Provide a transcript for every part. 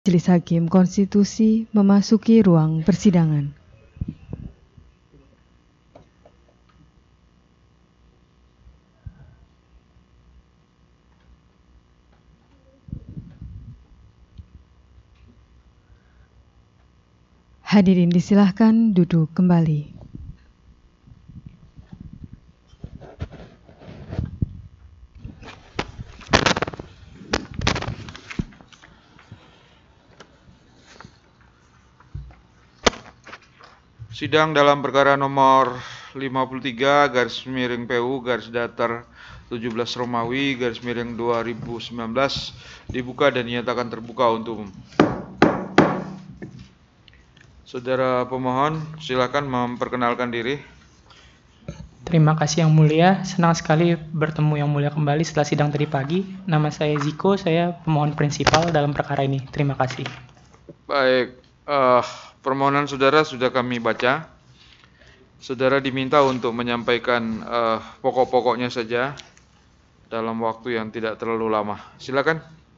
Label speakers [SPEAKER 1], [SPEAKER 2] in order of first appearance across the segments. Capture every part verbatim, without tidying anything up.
[SPEAKER 1] Majelis Hakim Konstitusi memasuki ruang persidangan. Hadirin disilahkan duduk kembali.
[SPEAKER 2] Sidang dalam perkara nomor lima puluh tiga garis miring P U garis datar tujuh belas Romawi garis miring dua ribu sembilan belas dibuka dan dinyatakan terbuka untuk umum. Saudara pemohon, silakan memperkenalkan diri.
[SPEAKER 3] Terima kasih Yang Mulia, senang sekali bertemu Yang Mulia kembali setelah sidang tadi pagi. Nama saya Ziko, saya pemohon prinsipal dalam perkara ini. Terima kasih.
[SPEAKER 2] Baik, uh, permohonan saudara sudah kami baca. Saudara diminta untuk menyampaikan uh, pokok-pokoknya saja dalam waktu yang tidak terlalu lama. Silakan.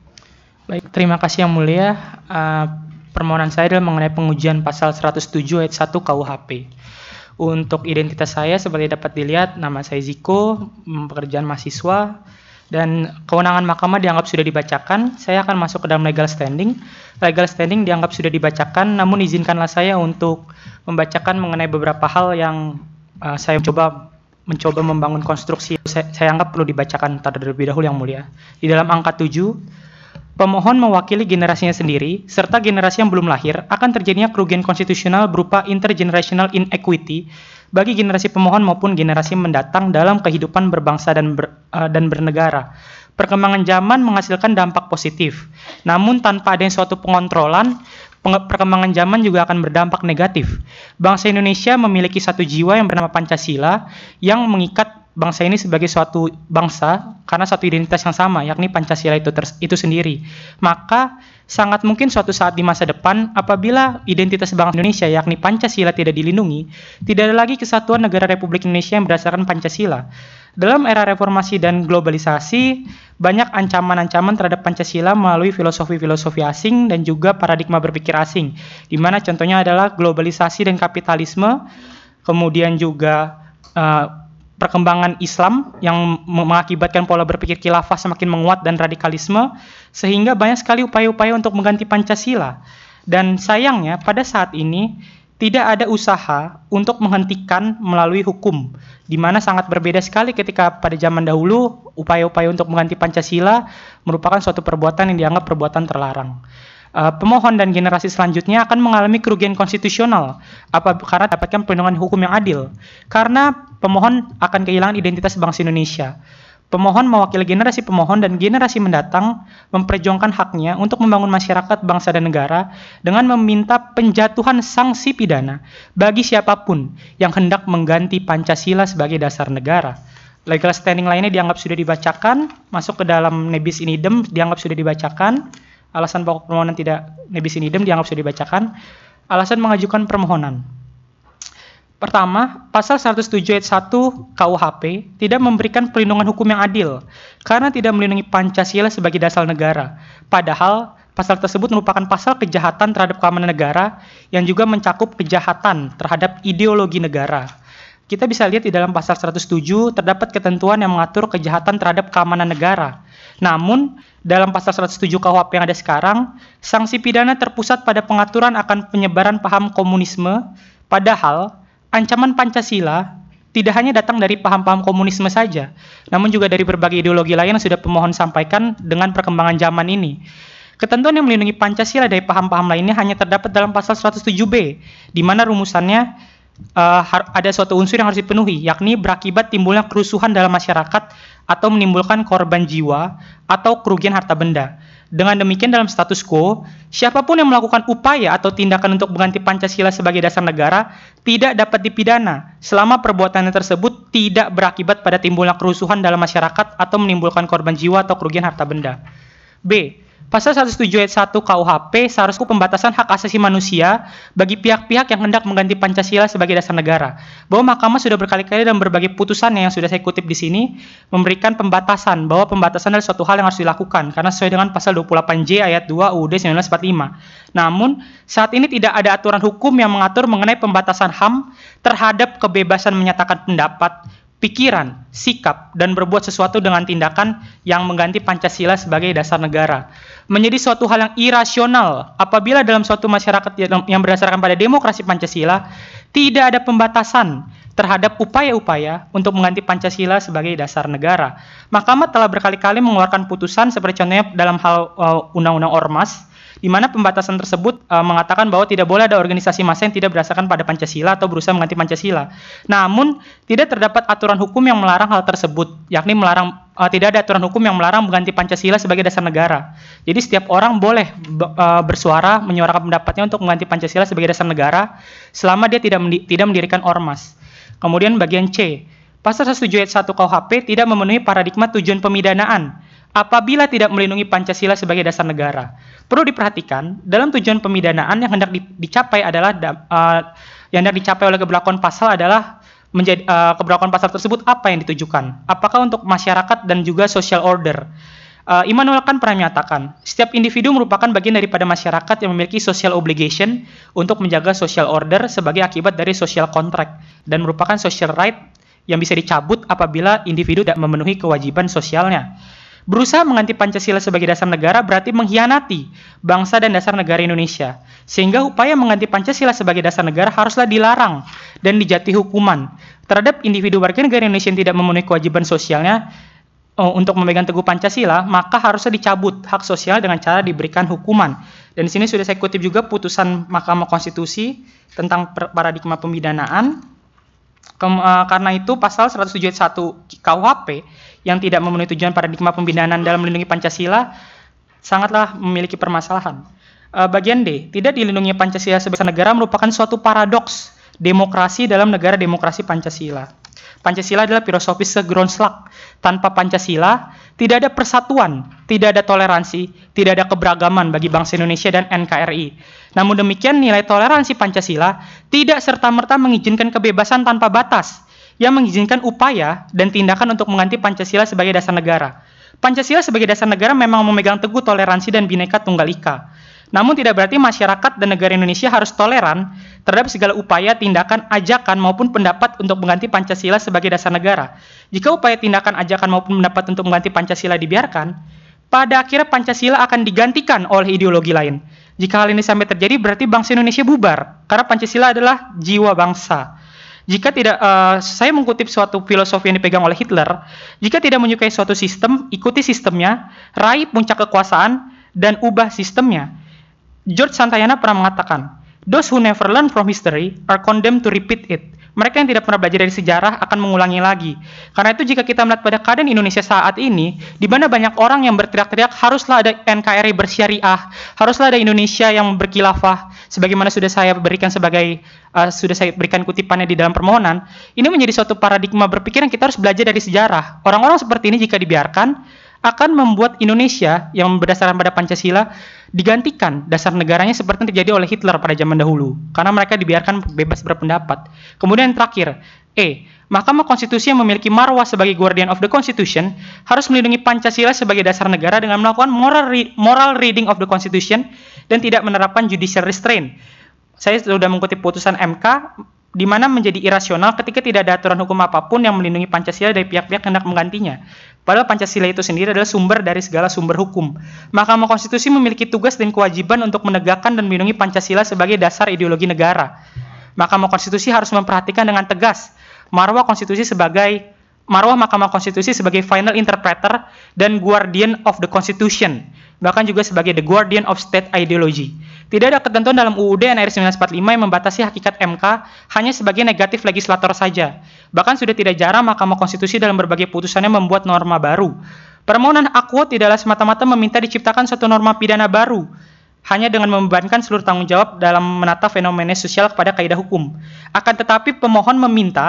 [SPEAKER 3] Baik, terima kasih Yang Mulia. Uh, permohonan saya adalah mengenai pengujian pasal seratus tujuh ayat satu K U H P. Untuk identitas saya seperti dapat dilihat, nama saya Ziko, pekerjaan mahasiswa, dan kewenangan mahkamah dianggap sudah dibacakan. Saya akan masuk ke dalam legal standing. Legal standing dianggap sudah dibacakan, namun izinkanlah saya untuk membacakan mengenai beberapa hal yang uh, saya coba mencoba membangun konstruksi. Saya, saya anggap perlu dibacakan terlebih dahulu Yang Mulia. Di dalam angka tujuh, pemohon mewakili generasinya sendiri, serta generasi yang belum lahir, akan terjadinya kerugian konstitusional berupa intergenerational inequity bagi generasi pemohon maupun generasi mendatang dalam kehidupan berbangsa dan, ber, uh, dan bernegara. Perkembangan zaman menghasilkan dampak positif, namun tanpa adanya suatu pengontrolan, perkembangan zaman juga akan berdampak negatif. Bangsa Indonesia memiliki satu jiwa yang bernama Pancasila yang mengikat bangsa ini sebagai suatu bangsa karena satu identitas yang sama, yakni Pancasila itu, ter- itu sendiri. Maka sangat mungkin suatu saat di masa depan apabila identitas bangsa Indonesia yakni Pancasila tidak dilindungi, tidak ada lagi kesatuan negara Republik Indonesia yang berdasarkan Pancasila. Dalam era reformasi dan globalisasi, banyak ancaman-ancaman terhadap Pancasila melalui filosofi-filosofi asing dan juga paradigma berpikir asing, di mana contohnya adalah globalisasi dan kapitalisme, kemudian juga uh, perkembangan Islam yang mengakibatkan pola berpikir khilafah semakin menguat dan radikalisme, sehingga banyak sekali upaya-upaya untuk mengganti Pancasila. Dan sayangnya pada saat ini tidak ada usaha untuk menghentikan melalui hukum, di mana sangat berbeda sekali ketika pada zaman dahulu upaya-upaya untuk mengganti Pancasila merupakan suatu perbuatan yang dianggap perbuatan terlarang. Uh, pemohon dan generasi selanjutnya akan mengalami kerugian konstitusional apa, karena dapatkan perlindungan hukum yang adil. Karena pemohon akan kehilangan identitas bangsa Indonesia. Pemohon mewakili generasi pemohon dan generasi mendatang memperjuangkan haknya untuk membangun masyarakat, bangsa, dan negara dengan meminta penjatuhan sanksi pidana bagi siapapun yang hendak mengganti Pancasila sebagai dasar negara. Legal standing lainnya dianggap sudah dibacakan, masuk ke dalam nebis in idem dianggap sudah dibacakan. Alasan pokok permohonan tidak nebis in idem dianggap sudah dibacakan. Alasan mengajukan permohonan. Pertama, pasal seratus tujuh ayat satu K U H P tidak memberikan perlindungan hukum yang adil karena tidak melindungi Pancasila sebagai dasar negara. Padahal pasal tersebut merupakan pasal kejahatan terhadap keamanan negara yang juga mencakup kejahatan terhadap ideologi negara. Kita bisa lihat di dalam pasal seratus tujuh terdapat ketentuan yang mengatur kejahatan terhadap keamanan negara. Namun, dalam pasal seratus tujuh K U H P yang ada sekarang, sanksi pidana terpusat pada pengaturan akan penyebaran paham komunisme, padahal ancaman Pancasila tidak hanya datang dari paham-paham komunisme saja, namun juga dari berbagai ideologi lain yang sudah pemohon sampaikan dengan perkembangan zaman ini. Ketentuan yang melindungi Pancasila dari paham-paham lainnya hanya terdapat dalam pasal seratus tujuh B, di mana rumusannya uh, ada suatu unsur yang harus dipenuhi, yakni berakibat timbulnya kerusuhan dalam masyarakat atau menimbulkan korban jiwa atau kerugian harta benda. Dengan demikian dalam status quo, siapapun yang melakukan upaya atau tindakan untuk mengganti Pancasila sebagai dasar negara tidak dapat dipidana selama perbuatannya tersebut tidak berakibat pada timbulnya kerusuhan dalam masyarakat atau menimbulkan korban jiwa atau kerugian harta benda. B. Pasal seratus tujuh ayat satu K U H P seharusnya pembatasan hak asasi manusia bagi pihak-pihak yang hendak mengganti Pancasila sebagai dasar negara. Bahwa Mahkamah sudah berkali-kali dalam berbagai putusannya yang sudah saya kutip di sini memberikan pembatasan, bahwa pembatasan adalah suatu hal yang harus dilakukan karena sesuai dengan pasal dua puluh delapan J ayat dua U U D seribu sembilan ratus empat puluh lima. Namun, saat ini tidak ada aturan hukum yang mengatur mengenai pembatasan H A M terhadap kebebasan menyatakan pendapat, pikiran, sikap, dan berbuat sesuatu dengan tindakan yang mengganti Pancasila sebagai dasar negara. Menjadi suatu hal yang irasional apabila dalam suatu masyarakat yang berdasarkan pada demokrasi Pancasila tidak ada pembatasan terhadap upaya-upaya untuk mengganti Pancasila sebagai dasar negara. Mahkamah telah berkali-kali mengeluarkan putusan seperti contohnya dalam hal uh, Undang-Undang Ormas, di mana pembatasan tersebut uh, mengatakan bahwa tidak boleh ada organisasi massa yang tidak berdasarkan pada Pancasila atau berusaha mengganti Pancasila. Namun, tidak terdapat aturan hukum yang melarang hal tersebut, yakni melarang uh, tidak ada aturan hukum yang melarang mengganti Pancasila sebagai dasar negara. Jadi setiap orang boleh uh, bersuara, menyuarakan pendapatnya untuk mengganti Pancasila sebagai dasar negara selama dia tidak mendi- tidak mendirikan ormas. Kemudian bagian C, pasal seratus tujuh ayat satu K U H P tidak memenuhi paradigma tujuan pemidanaan apabila tidak melindungi Pancasila sebagai dasar negara. Perlu diperhatikan, dalam tujuan pemidanaan yang hendak dicapai adalah uh, yang hendak dicapai oleh keberlakuan pasal adalah menjadi uh, keberlakuan pasal tersebut apa yang ditujukan? Apakah untuk masyarakat dan juga social order? Uh, Immanuel Kant pernah menyatakan, setiap individu merupakan bagian daripada masyarakat yang memiliki social obligation untuk menjaga social order sebagai akibat dari social contract dan merupakan social right yang bisa dicabut apabila individu tidak memenuhi kewajiban sosialnya. Berusaha mengganti Pancasila sebagai dasar negara berarti mengkhianati bangsa dan dasar negara Indonesia. Sehingga upaya mengganti Pancasila sebagai dasar negara haruslah dilarang dan dijatuhi hukuman terhadap individu warga negara Indonesia yang tidak memenuhi kewajiban sosialnya uh, untuk memegang teguh Pancasila, maka harusnya dicabut hak sosial dengan cara diberikan hukuman. Dan di sini sudah saya kutip juga putusan Mahkamah Konstitusi tentang paradigma pemidanaan. Kem, uh, karena itu pasal seratus tujuh ayat satu K U H P yang tidak memenuhi tujuan paradigma pemidanaan dalam melindungi Pancasila sangatlah memiliki permasalahan. Uh, bagian D, tidak dilindungi Pancasila sebagai negara merupakan suatu paradoks demokrasi dalam negara demokrasi Pancasila. Pancasila adalah filosofis segrondslag. Tanpa Pancasila, tidak ada persatuan, tidak ada toleransi, tidak ada keberagaman bagi bangsa Indonesia dan N K R I. Namun demikian, nilai toleransi Pancasila tidak serta-merta mengizinkan kebebasan tanpa batas, yang mengizinkan upaya dan tindakan untuk mengganti Pancasila sebagai dasar negara. Pancasila sebagai dasar negara memang memegang teguh toleransi dan Bhinneka Tunggal Ika. Namun tidak berarti masyarakat dan negara Indonesia harus toleran terhadap segala upaya, tindakan, ajakan maupun pendapat untuk mengganti Pancasila sebagai dasar negara. Jika upaya, tindakan, ajakan maupun pendapat untuk mengganti Pancasila dibiarkan, pada akhirnya Pancasila akan digantikan oleh ideologi lain. Jika hal ini sampai terjadi, berarti bangsa Indonesia bubar, karena Pancasila adalah jiwa bangsa. Jika tidak, uh, saya mengutip suatu filosofi yang dipegang oleh Hitler, jika tidak menyukai suatu sistem, ikuti sistemnya, raih puncak kekuasaan, dan ubah sistemnya. George Santayana pernah mengatakan, those who never learn from history are condemned to repeat it. Mereka yang tidak pernah belajar dari sejarah akan mengulangi lagi. Karena itu jika kita melihat pada keadaan Indonesia saat ini, di mana banyak orang yang berteriak-teriak, haruslah ada N K R I bersyariah, haruslah ada Indonesia yang berkhilafah, sebagaimana sudah saya berikan sebagai uh, sudah saya berikan kutipannya di dalam permohonan, ini menjadi suatu paradigma berpikir yang kita harus belajar dari sejarah. Orang-orang seperti ini jika dibiarkan, akan membuat Indonesia yang berdasarkan pada Pancasila digantikan dasar negaranya seperti yang terjadi oleh Hitler pada zaman dahulu, karena mereka dibiarkan bebas berpendapat. Kemudian terakhir, E. Mahkamah Konstitusi yang memiliki marwah sebagai guardian of the Constitution harus melindungi Pancasila sebagai dasar negara dengan melakukan moral, re- moral reading of the Constitution dan tidak menerapkan judicial restraint. Saya sudah mengutip putusan M K di mana menjadi irasional ketika tidak ada aturan hukum apapun yang melindungi Pancasila dari pihak-pihak yang hendak menggantinya. Padahal Pancasila itu sendiri adalah sumber dari segala sumber hukum. Mahkamah Konstitusi memiliki tugas dan kewajiban untuk menegakkan dan melindungi Pancasila sebagai dasar ideologi negara. Mahkamah Konstitusi harus memperhatikan dengan tegas marwah konstitusi sebagai marwah Mahkamah Konstitusi sebagai final interpreter dan guardian of the Constitution, bahkan juga sebagai the guardian of state ideology. Tidak ada ketentuan dalam U U D N R seribu sembilan ratus empat puluh lima yang membatasi hakikat M K hanya sebagai negatif legislator saja. Bahkan sudah tidak jarang Mahkamah Konstitusi dalam berbagai putusannya membuat norma baru. Permohonan Aquo tidaklah semata-mata meminta diciptakan suatu norma pidana baru, hanya dengan membebankan seluruh tanggung jawab dalam menata fenomena sosial kepada kaidah hukum. Akan tetapi pemohon meminta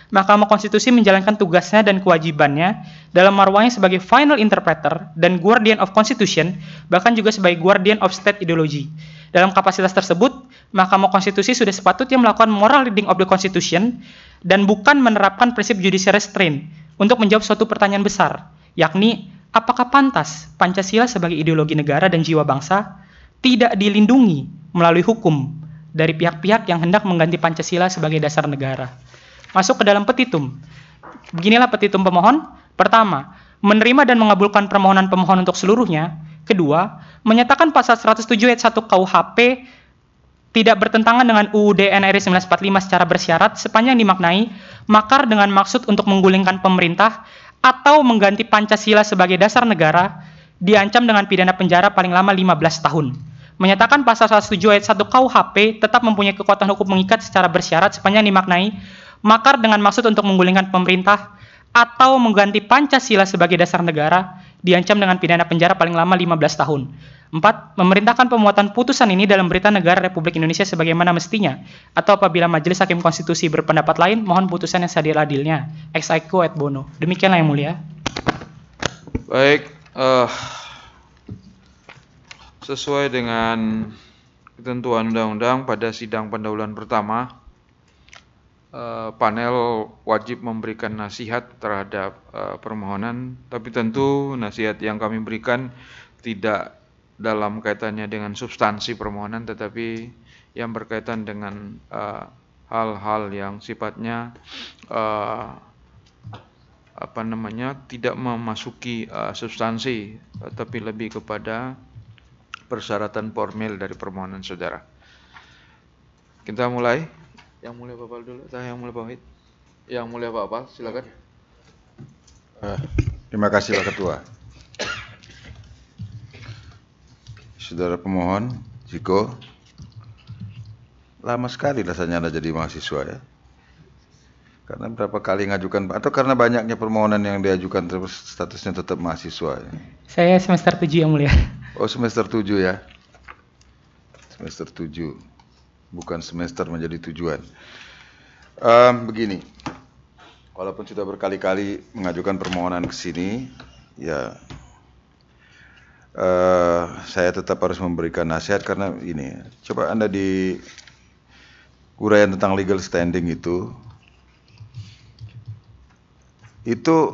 [SPEAKER 3] Mahkamah Konstitusi menjalankan tugasnya dan kewajibannya dalam marwahnya sebagai final interpreter dan guardian of constitution, bahkan juga sebagai guardian of state ideology. Dalam kapasitas tersebut, Mahkamah Konstitusi sudah sepatutnya melakukan moral reading of the constitution dan bukan menerapkan prinsip judicial restraint untuk menjawab suatu pertanyaan besar, yakni apakah pantas Pancasila sebagai ideologi negara dan jiwa bangsa tidak dilindungi melalui hukum dari pihak-pihak yang hendak mengganti Pancasila sebagai dasar negara. Masuk ke dalam petitum. Beginilah petitum pemohon. Pertama, menerima dan mengabulkan permohonan pemohon untuk seluruhnya. Kedua, menyatakan pasal seratus tujuh ayat satu K U H P tidak bertentangan dengan U U D N R I sembilan ratus empat puluh lima secara bersyarat sepanjang dimaknai makar dengan maksud untuk menggulingkan pemerintah atau mengganti Pancasila sebagai dasar negara, diancam dengan pidana penjara paling lama lima belas tahun. Menyatakan pasal seratus tujuh ayat satu K U H P tetap mempunyai kekuatan hukum mengikat secara bersyarat sepanjang dimaknai makar dengan maksud untuk menggulingkan pemerintah atau mengganti Pancasila sebagai dasar negara, diancam dengan pidana penjara paling lama lima belas tahun. Empat, memerintahkan pemuatan putusan ini dalam Berita Negara Republik Indonesia sebagaimana mestinya, atau apabila Majelis Hakim Konstitusi berpendapat lain, mohon putusan yang seadil-adilnya. Ex aequo et bono. Demikianlah yang mulia.
[SPEAKER 2] Baik, uh, sesuai dengan ketentuan undang-undang pada sidang pendahuluan pertama, Uh, panel wajib memberikan nasihat terhadap uh, permohonan, tapi tentu nasihat yang kami berikan tidak dalam kaitannya dengan substansi permohonan, tetapi yang berkaitan dengan uh, hal-hal yang sifatnya uh, apa namanya tidak memasuki uh, substansi, uh, tapi lebih kepada persyaratan formil dari permohonan saudara. Kita mulai. Yang mulia Bapak dulu, atau yang mulia Pak Wahid? Yang mulia Pak Apal, silakan.
[SPEAKER 4] Uh, terima kasih Pak Ketua. Saudara pemohon, Ziko, lama sekali rasanya Anda jadi mahasiswa ya. Karena berapa kali ngajukan, atau karena banyaknya permohonan yang diajukan terus statusnya tetap mahasiswa ya?
[SPEAKER 3] Saya semester tujuh yang mulia.
[SPEAKER 4] Oh semester tujuh ya. Semester tujuh. Bukan semester menjadi tujuan. Um, begini, walaupun sudah berkali-kali mengajukan permohonan ke sini, ya uh, saya tetap harus memberikan nasihat karena ini. Coba Anda di uraian tentang legal standing itu, itu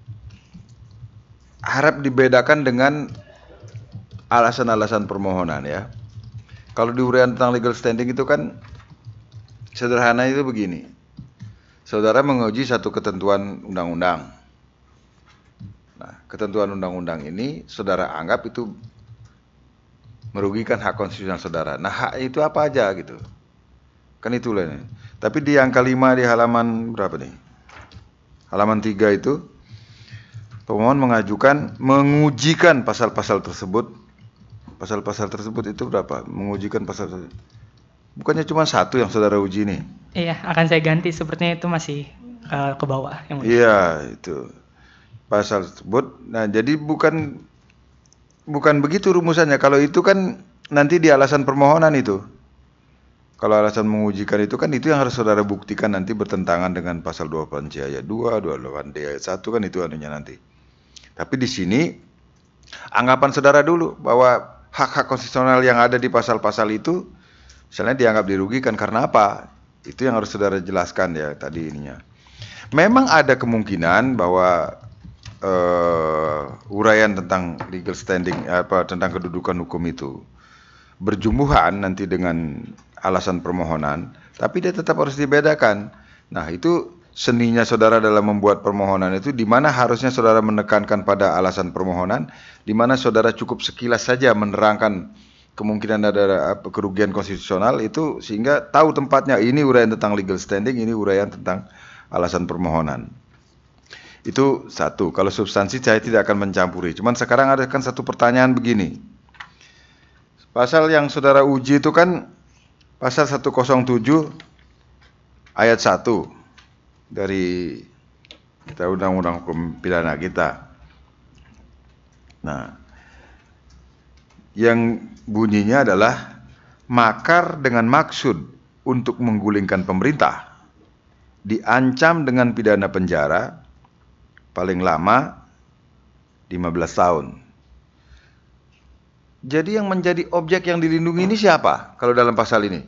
[SPEAKER 4] harap dibedakan dengan alasan-alasan permohonan ya. Kalau di uraian tentang legal standing itu kan sederhana itu begini. Saudara menguji satu ketentuan undang-undang. Nah, ketentuan undang-undang ini saudara anggap itu merugikan hak konstitusional saudara. Nah, hak itu apa aja gitu. Kan itulah ini. Tapi di angka lima di halaman berapa nih? Halaman tiga itu pemohon mengajukan mengujikan pasal-pasal tersebut. Pasal-pasal tersebut itu berapa? Mengujikan pasal tersebut. Bukannya cuma satu yang saudara uji nih?
[SPEAKER 3] Iya, akan saya ganti. Sepertinya itu masih uh, ke bawah. Yang mulia.
[SPEAKER 4] Iya, itu. Pasal tersebut. Nah, jadi bukan bukan begitu rumusannya. Kalau itu kan nanti di alasan permohonan itu. Kalau alasan mengujikan itu kan itu yang harus saudara buktikan nanti bertentangan dengan pasal dua puluh delapan C ayat dua, dua puluh delapan D ayat satu kan itu anunya nanti. Tapi di sini anggapan saudara dulu bahwa hak-hak konstitusional yang ada di pasal-pasal itu misalnya dianggap dirugikan karena apa? Itu yang harus saudara jelaskan ya tadi ininya. Memang ada kemungkinan bahwa uh, uraian tentang legal standing apa tentang kedudukan hukum itu berjumbuhan nanti dengan alasan permohonan, tapi dia tetap harus dibedakan. Nah, itu seninya saudara dalam membuat permohonan itu di mana harusnya saudara menekankan pada alasan permohonan, di mana saudara cukup sekilas saja menerangkan kemungkinan ada kerugian konstitusional itu sehingga tahu tempatnya ini uraian tentang legal standing, ini uraian tentang alasan permohonan. Itu satu. Kalau substansi saya tidak akan mencampuri. Cuman sekarang ada kan satu pertanyaan begini. Pasal yang saudara uji itu kan pasal seratus tujuh ayat satu. Dari kita undang-undang hukum pidana kita. Nah, yang bunyinya adalah makar dengan maksud untuk menggulingkan pemerintah. diancam dengan pidana penjara paling lama lima belas tahun. Jadi yang menjadi objek yang dilindungi ini siapa kalau dalam pasal ini?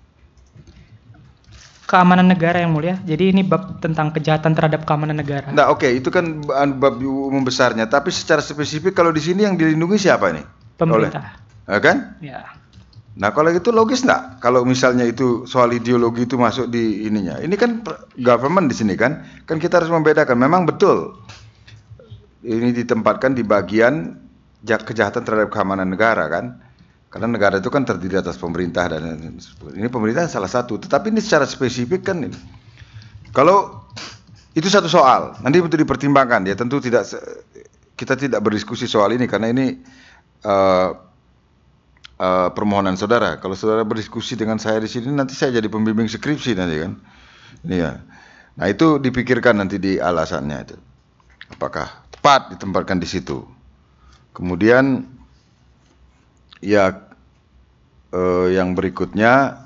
[SPEAKER 3] Keamanan negara yang mulia. Jadi ini bab tentang kejahatan terhadap keamanan negara.
[SPEAKER 4] Nah, oke, okay, itu kan bab umum besarnya. Tapi secara spesifik kalau di sini yang dilindungi siapa nih?
[SPEAKER 3] Pemerintah.
[SPEAKER 4] Oleh, ya kan?
[SPEAKER 3] Ya.
[SPEAKER 4] Nah, kalau itu logis nggak? Kalau misalnya itu soal ideologi itu masuk di ininya. Ini kan government di sini kan? Kan kita harus membedakan. Memang betul. Ini ditempatkan di bagian kejahatan terhadap keamanan negara kan? Karena negara itu kan terdiri atas pemerintah dan ini pemerintah salah satu. Tetapi ini secara spesifik kan ini. Kalau itu satu soal, nanti untuk dipertimbangkan ya. Tentu tidak kita tidak berdiskusi soal ini karena ini uh, uh, permohonan saudara. Kalau saudara berdiskusi dengan saya di sini nanti saya jadi pembimbing skripsi nanti kan. Ini ya. Nah, itu dipikirkan nanti di alasannya itu. Apakah tepat ditempatkan di situ. Kemudian ya, eh, yang berikutnya,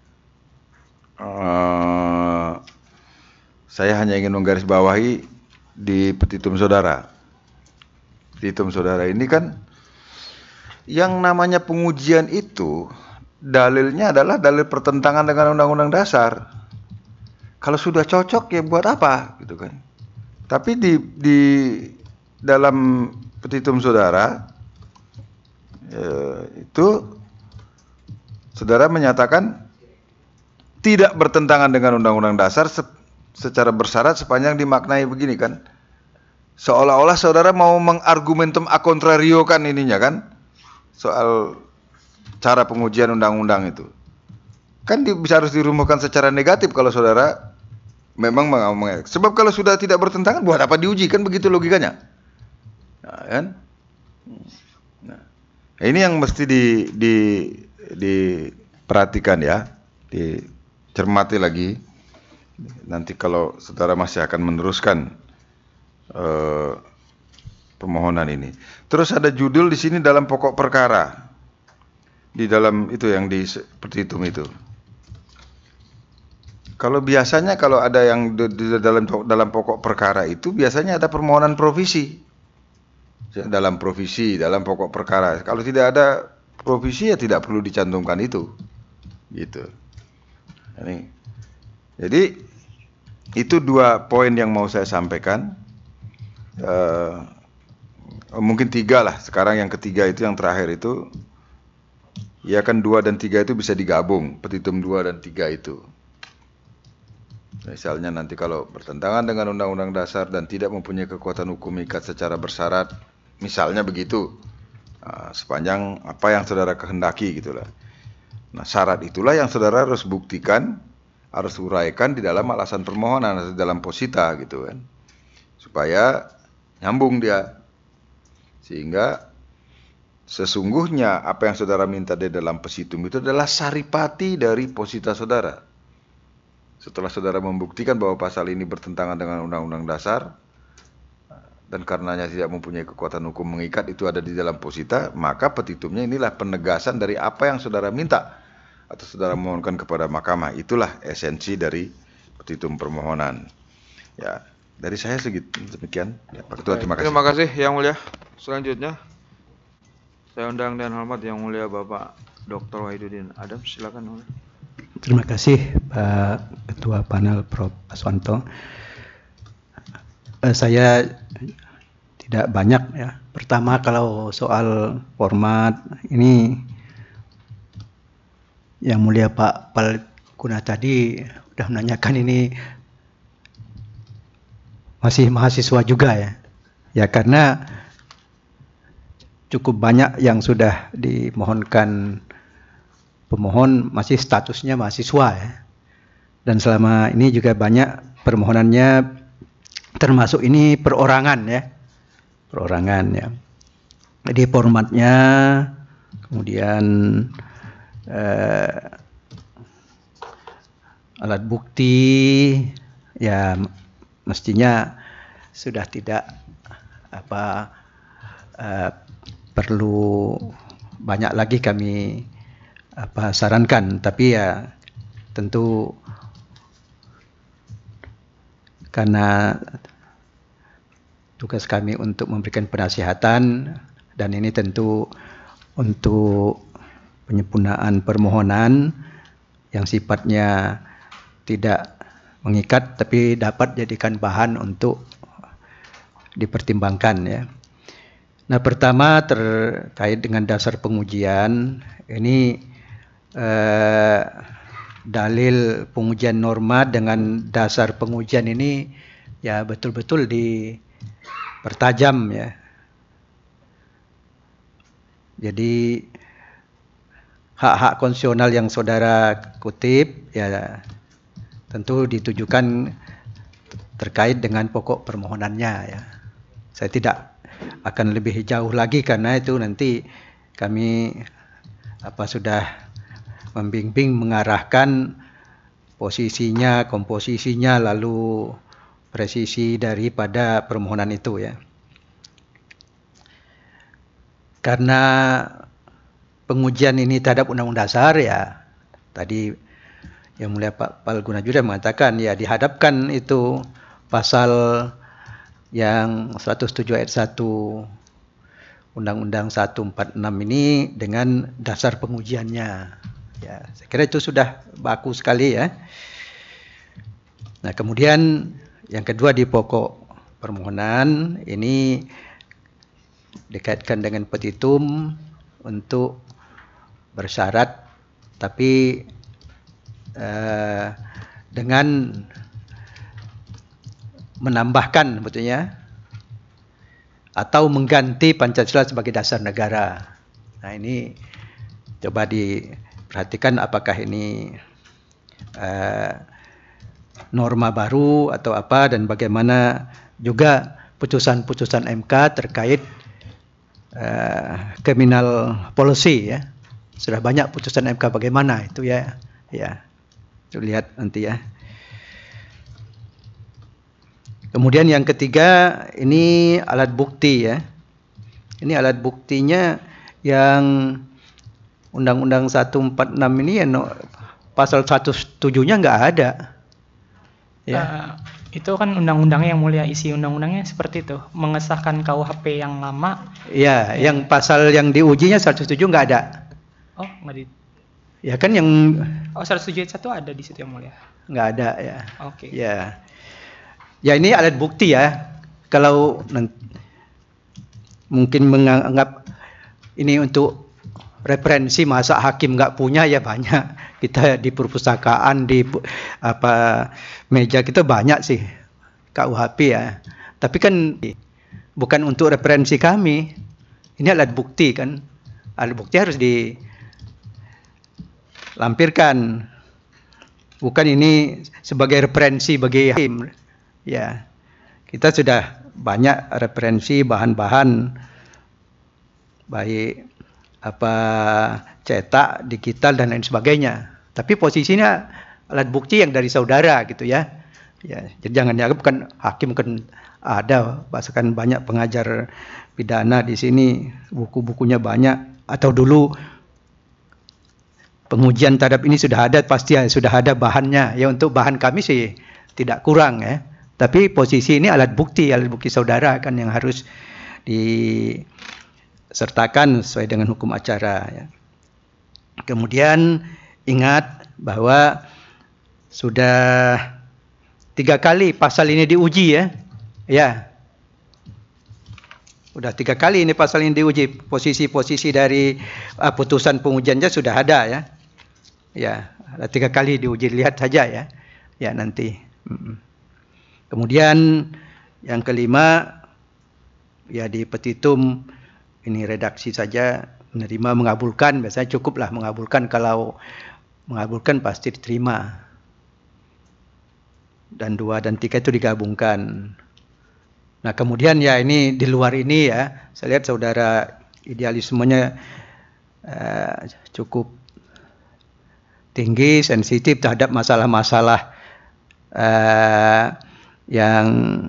[SPEAKER 4] eh, saya hanya ingin menggarisbawahi di petitum saudara. Petitum saudara ini kan, yang namanya pengujian itu, dalilnya adalah dalil pertentangan dengan undang-undang dasar. Kalau sudah cocok ya buat apa, gitu kan? Tapi di di dalam petitum saudara, Eh, itu saudara menyatakan tidak bertentangan dengan undang-undang dasar se secara bersyarat sepanjang dimaknai begini kan, seolah-olah saudara mau mengargumentum a contrario kan ininya kan, soal cara pengujian undang-undang itu kan di, bisa harus dirumuskan secara negatif kalau saudara memang mengambil. Sebab kalau sudah tidak bertentangan buat apa diuji, kan begitu logikanya. Nah, kan? Nah, ini yang mesti di, di, diperhatikan ya, dicermati lagi. Nanti kalau saudara masih akan meneruskan uh, permohonan ini. Terus ada judul di sini dalam pokok perkara, di dalam itu yang di petitum itu. Kalau biasanya kalau ada yang di, di dalam dalam pokok perkara itu biasanya ada permohonan provisi. Dalam provisi, dalam pokok perkara. Kalau tidak ada provisi ya tidak perlu dicantumkan itu. Gitu. Ini. Jadi itu dua poin yang mau saya sampaikan. Uh, mungkin tiga lah. Sekarang yang ketiga itu yang terakhir itu. Ya kan dua dan tiga itu bisa digabung. Petitum dua dan tiga itu. Misalnya nanti kalau bertentangan dengan undang-undang dasar dan tidak mempunyai kekuatan hukum ikat secara bersyarat. Misalnya begitu, nah, sepanjang apa yang saudara kehendaki gitulah. Nah, syarat itulah yang saudara harus buktikan, harus uraikan di dalam alasan permohonan, dalam posita gitu kan, supaya nyambung dia, sehingga sesungguhnya apa yang saudara minta di dalam petitum itu adalah saripati dari posita saudara. Setelah saudara membuktikan bahwa pasal ini bertentangan dengan undang-undang dasar, dan karenanya tidak mempunyai kekuatan hukum mengikat, itu ada di dalam posita, maka petitumnya inilah penegasan dari apa yang saudara minta atau saudara mohonkan kepada mahkamah. Itulah esensi dari petitum permohonan. Ya, dari saya segitu demikian. Ya, Pak Ketua, terima kasih.
[SPEAKER 2] Terima kasih Yang Mulia. Selanjutnya saya undang dan hormat Yang Mulia Bapak Doktor Wahidudin Adam, silakan. Mulia.
[SPEAKER 5] Terima kasih Pak Ketua Panel Profesor Aswanto. Uh, saya tidak banyak ya. Pertama kalau soal format ini, Yang Mulia Pak Palguna tadi sudah menanyakan ini masih mahasiswa juga ya. Ya karena cukup banyak yang sudah dimohonkan pemohon masih statusnya mahasiswa ya. Dan selama ini juga banyak permohonannya termasuk ini perorangan ya, perorangan ya. Jadi formatnya, kemudian eh, alat bukti, ya mestinya sudah tidak apa eh, perlu banyak lagi kami apa sarankan, tapi ya tentu karena tugas kami untuk memberikan penasihatan, dan ini tentu untuk penyempurnaan permohonan yang sifatnya tidak mengikat tapi dapat jadikan bahan untuk dipertimbangkan ya. Nah, pertama terkait dengan dasar pengujian, ini eh, dalil pengujian norma dengan dasar pengujian ini ya betul-betul dipertajam ya. Jadi hak-hak konstitusional yang saudara kutip ya tentu ditujukan terkait dengan pokok permohonannya ya. Saya tidak akan lebih jauh lagi karena itu nanti kami apa sudah membimbing mengarahkan posisinya, komposisinya, lalu presisi daripada permohonan itu ya. Karena pengujian ini terhadap Undang-Undang Dasar ya, tadi Yang Mulia Pak Palguna juga mengatakan ya dihadapkan itu pasal yang seratus tujuh ayat satu Undang-Undang seratus empat puluh enam ini dengan dasar pengujiannya. Ya, saya kira itu sudah baku sekali ya. Nah, kemudian yang kedua di pokok permohonan ini dikaitkan dengan petitum untuk bersyarat tapi eh, dengan menambahkan betulnya atau mengganti Pancasila sebagai dasar negara. Nah, ini coba diperhatikan apakah ini eh, norma baru atau apa, dan bagaimana juga putusan-putusan M K terkait uh, criminal policy ya. Sudah banyak putusan M K bagaimana itu ya. Ya. Kita lihat nanti ya. Kemudian yang ketiga ini alat bukti ya. Ini alat buktinya yang Undang-Undang seratus empat puluh enam ini ya no, pasal seratus tujuh-nya enggak ada. Ya.
[SPEAKER 3] Uh, itu kan undang-undangnya yang mulia, isi undang-undangnya seperti itu, mengesahkan K U H P yang lama.
[SPEAKER 5] Ya, ya. Yang pasal yang diujinya seratus tujuh enggak ada.
[SPEAKER 3] Oh, enggak di.
[SPEAKER 5] Ya kan yang
[SPEAKER 3] Oh, seratus tujuh ayat satu ada di situ yang mulia.
[SPEAKER 5] Enggak ada ya.
[SPEAKER 3] Oke. Okay.
[SPEAKER 5] Ya. Ya ini alat bukti ya. Kalau mungkin menganggap ini untuk referensi, masa hakim nggak punya ya banyak. Kita di perpustakaan, di apa meja kita banyak sih K U H P ya. Tapi kan bukan untuk referensi kami. Ini alat bukti kan. Alat bukti harus dilampirkan. Bukan ini sebagai referensi bagi hakim. Ya. Kita sudah banyak referensi bahan-bahan baik apa cetak, digital dan lain sebagainya. Tapi posisinya alat bukti yang dari saudara gitu ya. Ya, jadi jangan dianggap bukan hakim, bukan ada, bahkan banyak pengajar pidana di sini, buku-bukunya banyak, atau dulu pengujian terhadap ini sudah ada, pasti ya, sudah ada bahannya. Ya untuk bahan kami sih tidak kurang ya. Tapi posisi ini alat bukti, alat bukti saudara kan yang harus disertakan sesuai dengan hukum acara ya. Kemudian ingat bahwa sudah tiga kali pasal ini diuji ya. Ya. Sudah tiga kali ini pasal ini diuji. Posisi-posisi dari uh, putusan pengujiannya sudah ada ya. Ya, ada tiga kali diuji, lihat saja ya. Ya nanti. Kemudian yang kelima ya di petitum ini redaksi saja, menerima, mengabulkan, biasanya cukuplah mengabulkan, kalau mengabulkan pasti diterima. Dan dua dan tiga itu digabungkan. Nah kemudian ya ini di luar ini ya, saya lihat saudara idealismenya uh, cukup tinggi, sensitif terhadap masalah-masalah uh, yang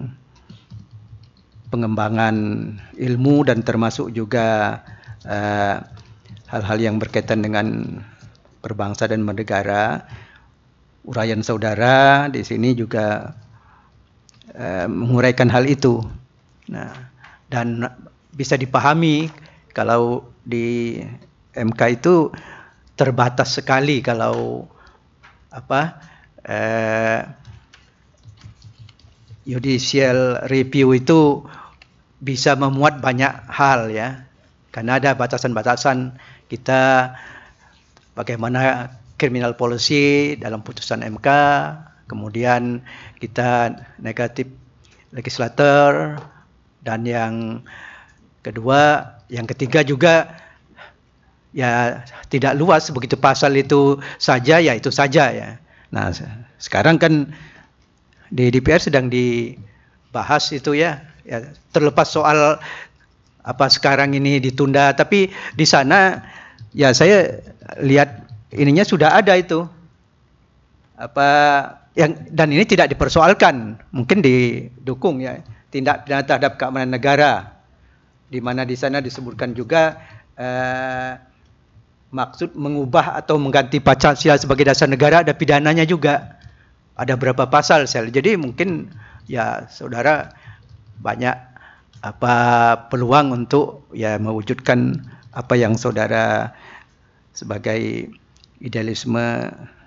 [SPEAKER 5] pengembangan ilmu dan termasuk juga uh, hal-hal yang berkaitan dengan berbangsa dan bernegara. Uraian saudara di sini juga uh, menguraikan hal itu. Nah, dan bisa dipahami kalau di M K itu terbatas sekali kalau apa uh, judicial review itu bisa memuat banyak hal ya, karena ada batasan-batasan kita bagaimana criminal policy dalam putusan M K, kemudian kita negatif legislator, dan yang kedua, yang ketiga juga ya tidak luas, begitu pasal itu saja ya itu saja ya. Nah sekarang kan di D P R sedang dibahas itu ya, ya terlepas soal apa sekarang ini ditunda, tapi di sana ya saya lihat ininya sudah ada itu apa yang, dan ini tidak dipersoalkan, mungkin didukung ya, tindak pidana terhadap keamanan negara, di mana di sana disebutkan juga eh, maksud mengubah atau mengganti Pancasila sebagai dasar negara, ada pidananya juga, ada berapa pasal sel. Jadi mungkin ya saudara banyak apa peluang untuk ya mewujudkan apa yang saudara sebagai idealisme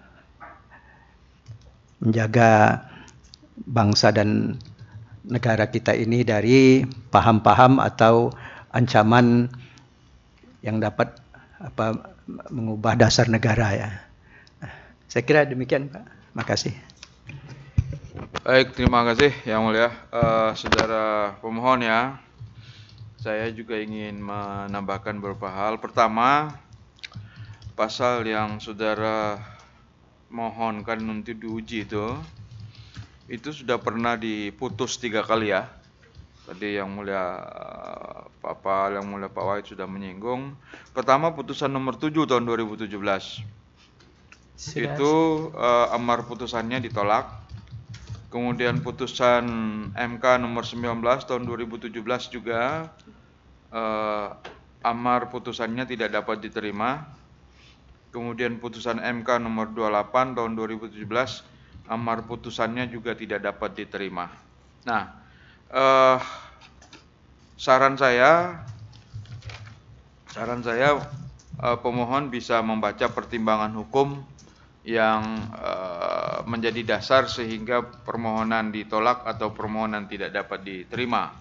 [SPEAKER 5] menjaga bangsa dan negara kita ini dari paham-paham atau ancaman yang dapat apa mengubah dasar negara ya. Saya kira demikian Pak. Makasih.
[SPEAKER 2] Baik, terima kasih Yang Mulia. Uh, Saudara pemohon ya, saya juga ingin menambahkan beberapa hal. Pertama, pasal yang saudara mohonkan untuk diuji itu, itu sudah pernah diputus tiga kali ya. Tadi Yang Mulia Pak Yang Mulia Pak Wahid sudah menyinggung. Pertama putusan nomor tujuh tahun dua ribu tujuh belas. Sudah. Itu uh, amar putusannya ditolak. Kemudian putusan M K nomor sembilan belas tahun dua ribu tujuh belas juga uh, amar putusannya tidak dapat diterima. Kemudian putusan M K nomor dua puluh delapan tahun dua ribu tujuh belas, amar putusannya juga tidak dapat diterima. Nah, eh, saran saya, saran saya eh, pemohon bisa membaca pertimbangan hukum yang eh, menjadi dasar sehingga permohonan ditolak atau permohonan tidak dapat diterima.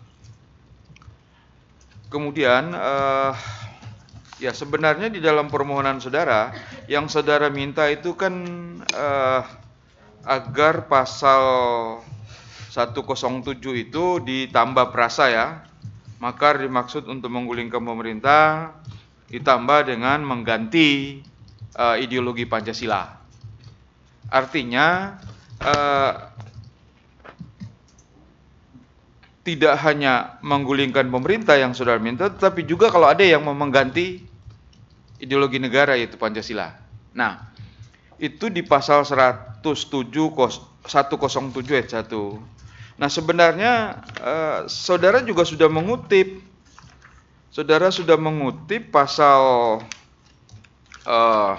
[SPEAKER 2] Kemudian, eh, ya sebenarnya di dalam permohonan saudara, yang saudara minta itu kan eh, agar pasal seratus tujuh itu ditambah perasa ya. Makar dimaksud untuk menggulingkan pemerintah ditambah dengan mengganti eh, ideologi Pancasila. Artinya eh, tidak hanya menggulingkan pemerintah yang saudara minta, tetapi juga kalau ada yang mau mengganti ideologi negara yaitu Pancasila. Nah, itu di pasal seratus tujuh ayat satu. Nah, sebenarnya eh, saudara juga sudah mengutip, saudara sudah mengutip pasal eh,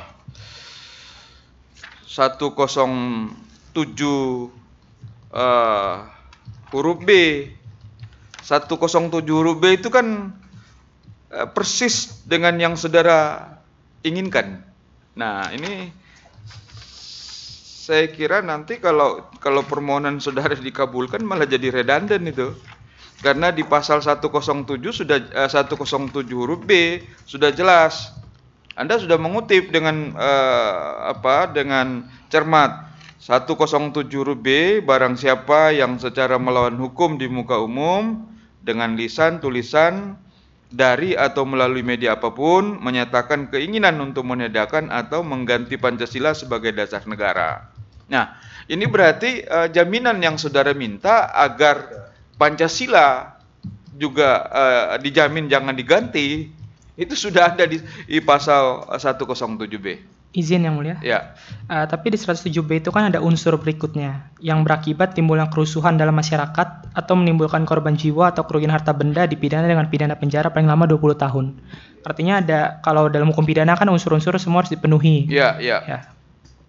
[SPEAKER 2] seratus tujuh eh, huruf B. seratus tujuh huruf B itu kan eh, persis dengan yang saudara inginkan. Nah, ini saya kira nanti kalau kalau permohonan saudara dikabulkan malah jadi redundant itu. Karena di pasal seratus tujuh sudah eh, seratus tujuh huruf B sudah jelas. Anda sudah mengutip dengan eh, apa? Dengan cermat. seratus tujuh huruf B, barang siapa yang secara melawan hukum di muka umum dengan lisan, tulisan, dari atau melalui media apapun menyatakan keinginan untuk meniadakan atau mengganti Pancasila sebagai dasar negara. Nah, ini berarti uh, jaminan yang saudara minta agar Pancasila juga uh, dijamin jangan diganti, itu sudah ada di, di pasal seratus tujuh B.
[SPEAKER 3] Izin Yang Mulia.
[SPEAKER 2] Ya.
[SPEAKER 3] Uh, tapi di seratus tujuh B itu kan ada unsur berikutnya yang berakibat timbulnya kerusuhan dalam masyarakat atau menimbulkan korban jiwa atau kerugian harta benda dipidana dengan pidana penjara paling lama dua puluh tahun. Artinya ada, kalau dalam hukum pidana kan unsur-unsur semua harus dipenuhi.
[SPEAKER 2] Iya, iya. Ya.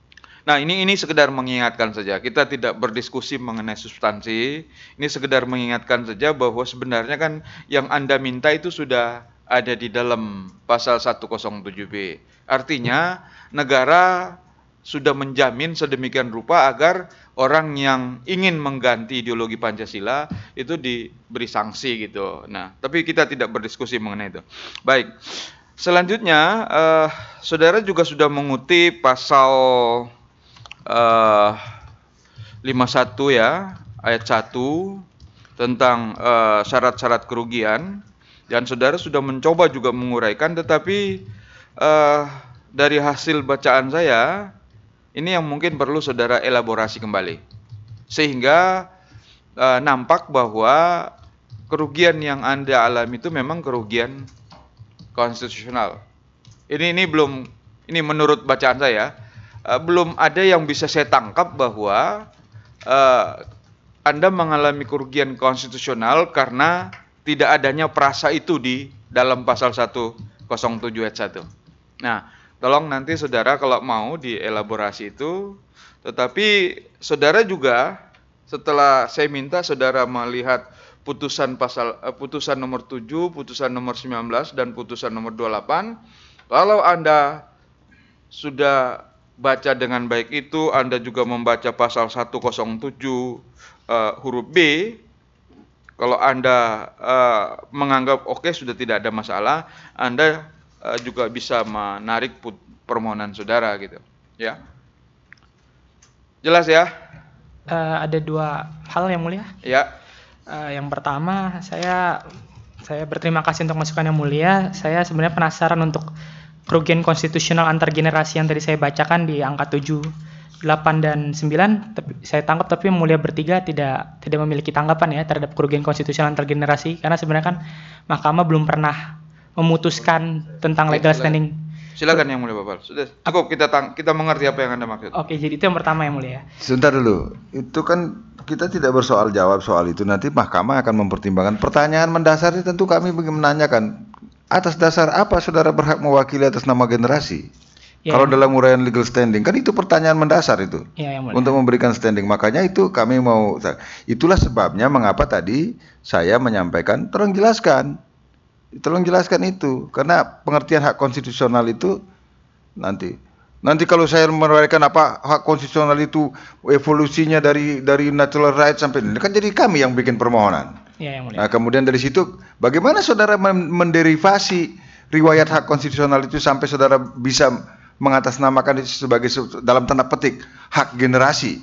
[SPEAKER 2] Nah, ini ini sekedar mengingatkan saja. Kita tidak berdiskusi mengenai substansi. Ini sekedar mengingatkan saja bahwa sebenarnya kan yang Anda minta itu sudah ada di dalam pasal seratus tujuh B. Artinya negara sudah menjamin sedemikian rupa agar orang yang ingin mengganti ideologi Pancasila itu diberi sanksi gitu. Nah, tapi kita tidak berdiskusi mengenai itu. Baik. Selanjutnya, uh, saudara juga sudah mengutip pasal uh, lima puluh satu ya, ayat satu tentang uh, syarat-syarat kerugian, dan saudara sudah mencoba juga menguraikan, tetapi uh, dari hasil bacaan saya, ini yang mungkin perlu saudara elaborasi kembali, sehingga uh, nampak bahwa kerugian yang Anda alami itu memang kerugian konstitusional. Ini ini belum, ini menurut bacaan saya, uh, belum ada yang bisa saya tangkap bahwa uh, Anda mengalami kerugian konstitusional karena tidak adanya prasa itu di dalam pasal seratus tujuh ayat satu. Nah, tolong nanti saudara kalau mau dielaborasi itu, tetapi saudara juga setelah saya minta saudara melihat putusan pasal uh, putusan nomor tujuh, putusan nomor sembilan belas dan putusan nomor dua puluh delapan. Kalau Anda sudah baca dengan baik itu, Anda juga membaca pasal seratus tujuh uh, huruf B. Kalau Anda uh, menganggap oke okay, sudah tidak ada masalah, Anda uh, juga bisa menarik put- permohonan saudara gitu, ya. Jelas ya?
[SPEAKER 3] Uh, ada dua hal yang mulia.
[SPEAKER 2] Ya.
[SPEAKER 3] Uh, yang pertama, saya saya berterima kasih untuk masukan yang mulia. Saya sebenarnya penasaran untuk kerugian konstitusional antar generasi yang tadi saya bacakan di angka tujuh, delapan dan sembilan. Tapi saya tangkap, tapi yang mulia bertiga tidak tidak memiliki tanggapan ya terhadap kerugian konstitusional antar generasi, karena sebenarnya kan Mahkamah belum pernah memutuskan tentang legal standing.
[SPEAKER 2] Silakan yang mulia Bapak. Sudah cukup kita tang- kita mengerti apa yang Anda maksud.
[SPEAKER 3] Oke, jadi itu yang pertama yang mulia.
[SPEAKER 4] Sebentar dulu, itu kan kita tidak bersoal jawab soal itu. Nanti Mahkamah akan mempertimbangkan. Pertanyaan mendasarnya tentu kami menanyakan, atas dasar apa saudara berhak mewakili atas nama generasi? Ya, kalau ya. Dalam uraian legal standing, kan itu pertanyaan mendasar itu.
[SPEAKER 3] Ya, yang
[SPEAKER 4] untuk memberikan standing. Makanya itu kami mau, itulah sebabnya mengapa tadi saya menyampaikan, tolong jelaskan. Tolong jelaskan itu, karena pengertian hak konstitusional itu nanti nanti kalau saya menguraikan apa hak konstitusional itu evolusinya dari dari natural rights sampai ini kan jadi kami yang bikin permohonan.
[SPEAKER 3] Ya, yang
[SPEAKER 4] nah, kemudian dari situ bagaimana saudara menderivasi riwayat hak konstitusional itu sampai saudara bisa mengatasnamakan itu sebagai dalam tanda petik hak generasi?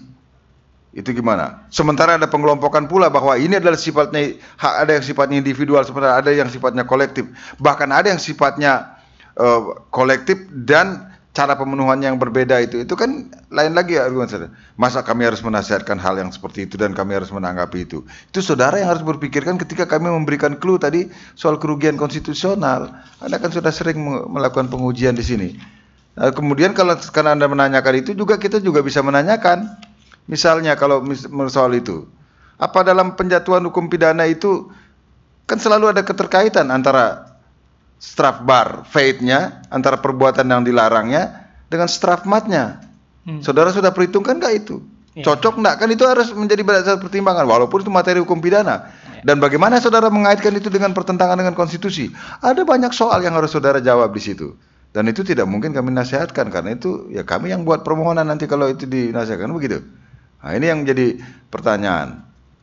[SPEAKER 4] Itu gimana? Sementara ada pengelompokan pula bahwa ini adalah sifatnya hak, ada yang sifatnya individual, sementara ada yang sifatnya kolektif. Bahkan ada yang sifatnya uh, kolektif dan cara pemenuhannya yang berbeda itu. Itu kan lain lagi ya argumen saya. Masa kami harus menasihatkan hal yang seperti itu dan kami harus menanggapi itu. Itu saudara yang harus berpikirkan ketika kami memberikan clue tadi soal kerugian konstitusional. Anda kan sudah sering melakukan pengujian di sini. Nah, kemudian kalau karena Anda menanyakan itu juga kita juga bisa menanyakan. Misalnya kalau soal itu, apa dalam penjatuhan hukum pidana itu kan selalu ada keterkaitan antara strafbar, fate-nya, antara perbuatan yang dilarangnya dengan strafmatnya. Hmm. Saudara sudah perhitungkan nggak itu? Ya. Cocok nggak? Kan itu harus menjadi berdasar pertimbangan, walaupun itu materi hukum pidana. Ya. Dan bagaimana saudara mengaitkan itu dengan pertentangan dengan konstitusi? Ada banyak soal yang harus saudara jawab di situ. Dan itu tidak mungkin kami nasihatkan, karena itu ya kami yang buat permohonan nanti kalau itu dinasihatkan, begitu. Nah, ini yang jadi pertanyaan.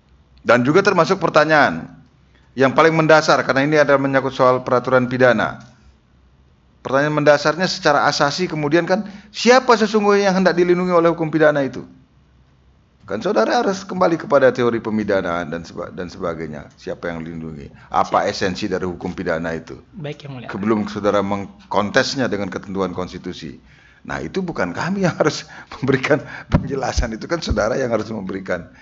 [SPEAKER 4] Dan juga termasuk pertanyaan yang paling mendasar, karena ini adalah menyangkut soal peraturan pidana. Pertanyaan mendasarnya secara asasi kemudian kan, siapa sesungguhnya yang hendak dilindungi oleh hukum pidana itu? Kan saudara harus kembali kepada teori pemidanaan dan seba- dan sebagainya. Siapa yang dilindungi? Apa esensi dari hukum pidana itu?
[SPEAKER 3] Baik, yang mulia.
[SPEAKER 4] Sebelum saudara mengkontesnya dengan ketentuan konstitusi. Nah, itu bukan kami yang harus memberikan penjelasan, itu kan saudara yang harus memberikan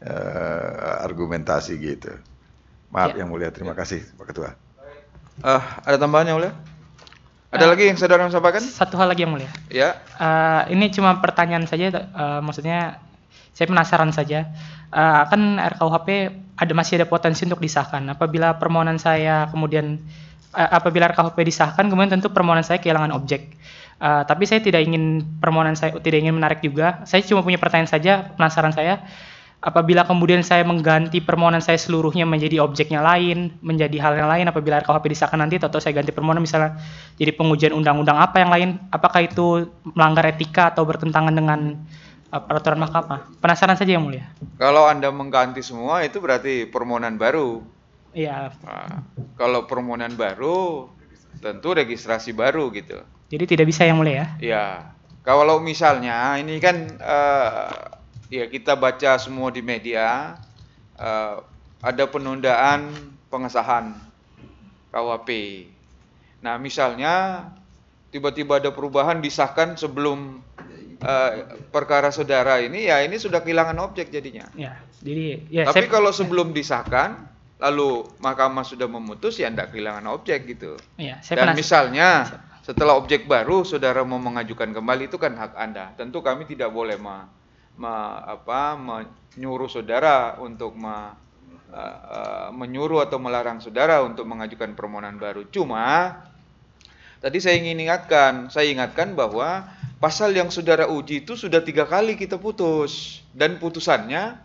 [SPEAKER 4] uh, argumentasi gitu. Maaf ya. Yang mulia, terima kasih Pak Ketua.
[SPEAKER 2] Uh, ada tambahan yang mulia? Ada uh, lagi yang saudara mau sampaikan?
[SPEAKER 3] Satu hal lagi yang mulia.
[SPEAKER 2] Ya.
[SPEAKER 3] Uh, ini cuma pertanyaan saja, uh, maksudnya saya penasaran saja. Uh, kan R K U H P ada masih ada potensi untuk disahkan. Apabila permohonan saya kemudian uh, apabila R K U H P disahkan, kemudian tentu permohonan saya kehilangan objek. Uh, tapi saya tidak ingin permohonan saya tidak ingin menarik juga. Saya cuma punya pertanyaan saja, penasaran saya. Apabila kemudian saya mengganti permohonan saya seluruhnya menjadi objeknya lain, menjadi hal yang lain, apabila R K U H P disahkan nanti, atau saya ganti permohonan misalnya jadi pengujian undang-undang apa yang lain, apakah itu melanggar etika atau bertentangan dengan uh, peraturan mahkamah? Penasaran saja Yang Mulia.
[SPEAKER 2] Kalau Anda mengganti semua itu berarti permohonan baru.
[SPEAKER 3] Iya.
[SPEAKER 2] Nah, kalau permohonan baru tentu registrasi baru gitu.
[SPEAKER 3] Jadi tidak bisa Yang Mulia ya?
[SPEAKER 2] Ya. Kalau misalnya ini kan uh, ya kita baca semua di media, uh, ada penundaan pengesahan K U H P. Nah misalnya tiba-tiba ada perubahan disahkan sebelum uh, perkara saudara ini, ya ini sudah kehilangan objek jadinya.
[SPEAKER 3] Ya, jadi ya.
[SPEAKER 2] Tapi
[SPEAKER 3] saya,
[SPEAKER 2] kalau sebelum disahkan, lalu mahkamah sudah memutus, ya tidak kehilangan objek gitu.
[SPEAKER 3] Ya, saya
[SPEAKER 2] Dan
[SPEAKER 3] penas-
[SPEAKER 2] misalnya setelah objek baru saudara mau mengajukan kembali, itu kan hak Anda. Tentu kami tidak boleh ma Me, apa, menyuruh saudara untuk me, uh, uh, menyuruh atau melarang saudara untuk mengajukan permohonan baru. Cuma tadi saya ingin ingatkan, saya ingatkan bahwa pasal yang saudara uji itu sudah tiga kali kita putus, dan putusannya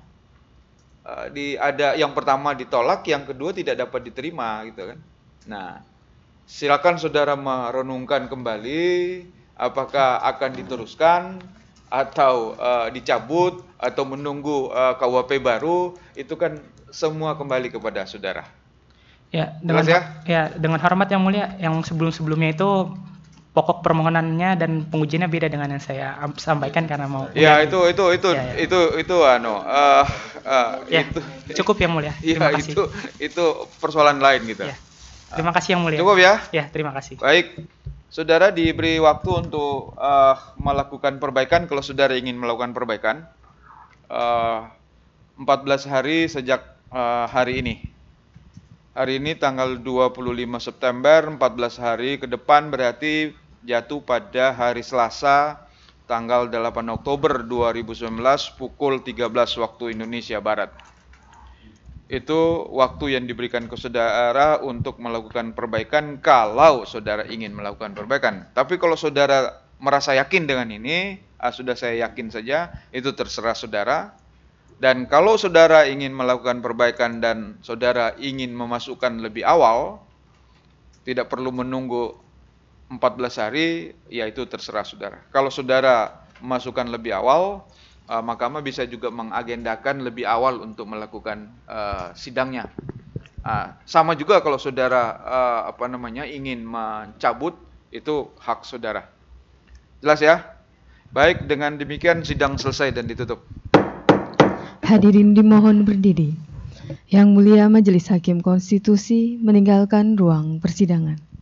[SPEAKER 2] uh, di ada yang pertama ditolak, yang kedua tidak dapat diterima, gitu kan. Nah, silakan saudara merenungkan kembali apakah akan diteruskan atau uh, dicabut atau menunggu uh, K U H P baru, itu kan semua kembali kepada saudara.
[SPEAKER 3] Ya, dengan
[SPEAKER 2] Jelas ya?
[SPEAKER 3] ya dengan hormat Yang Mulia, yang sebelum-sebelumnya itu pokok permohonannya dan pengujiannya beda dengan yang saya sampaikan karena mau.
[SPEAKER 2] Ya, itu itu itu
[SPEAKER 3] ya, ya.
[SPEAKER 2] itu itu ano uh, uh,
[SPEAKER 3] ya,
[SPEAKER 2] itu
[SPEAKER 3] cukup Yang Mulia.
[SPEAKER 2] ya,
[SPEAKER 3] Terima kasih.
[SPEAKER 2] itu itu persoalan lain gitu.
[SPEAKER 3] Ya. Terima kasih Yang Mulia.
[SPEAKER 2] Cukup ya?
[SPEAKER 3] Ya, terima kasih.
[SPEAKER 2] Baik. Saudara diberi waktu untuk uh, melakukan perbaikan kalau saudara ingin melakukan perbaikan. Uh, empat belas hari sejak uh, hari ini. Hari ini tanggal dua puluh lima September, empat belas hari ke depan berarti jatuh pada hari Selasa tanggal delapan Oktober dua ribu sembilan belas pukul tiga belas waktu Indonesia Barat. Itu waktu yang diberikan ke saudara untuk melakukan perbaikan kalau saudara ingin melakukan perbaikan. Tapi kalau saudara merasa yakin dengan ini, ah, sudah saya yakin saja, itu terserah saudara. Dan kalau saudara ingin melakukan perbaikan dan saudara ingin memasukkan lebih awal, tidak perlu menunggu empat belas hari, ya itu terserah saudara. Kalau saudara memasukkan lebih awal, Uh, mahkamah bisa juga mengagendakan lebih awal untuk melakukan uh, sidangnya. Uh, sama juga kalau saudara uh, apa namanya ingin mencabut, itu hak saudara. Jelas ya? Baik, dengan demikian sidang selesai dan ditutup.
[SPEAKER 1] Hadirin dimohon berdiri. Yang Mulia Majelis Hakim Konstitusi meninggalkan ruang persidangan.